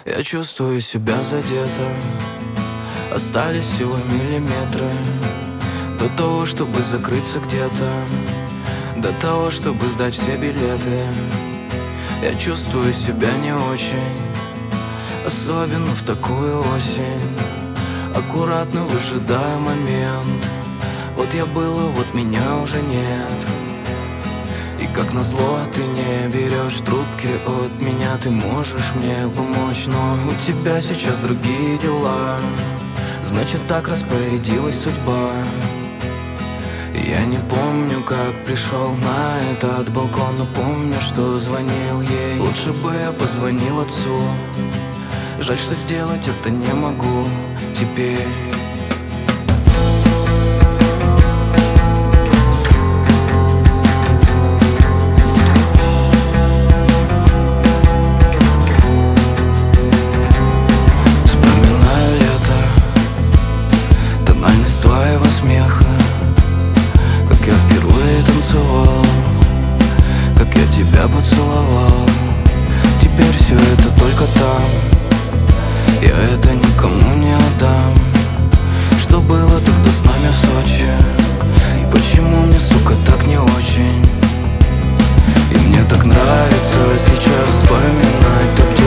Я чувствую себя задето. Остались всего миллиметры до того, чтобы закрыться где-то, до того, чтобы сдать все билеты. Я чувствую себя не очень, особенно в такую осень. Аккуратно выжидаю момент. Вот я был, а вот меня уже нет. И как назло ты не берешь трубки от меня. Ты можешь мне помочь, но у тебя сейчас другие дела. Значит, так распорядилась судьба. Я не помню, как пришел на этот балкон, но помню, что звонил ей. Лучше бы я позвонил отцу. Жаль, что сделать это не могу теперь. Вспоминаю лето, тональность твоего смеха, как я впервые танцевал, как я тебя поцеловал. Теперь все это только там, я это никому не отдам. Что было тогда с нами в Сочи, и почему мне, сука, так не очень. И мне так нравится сейчас вспоминать то, где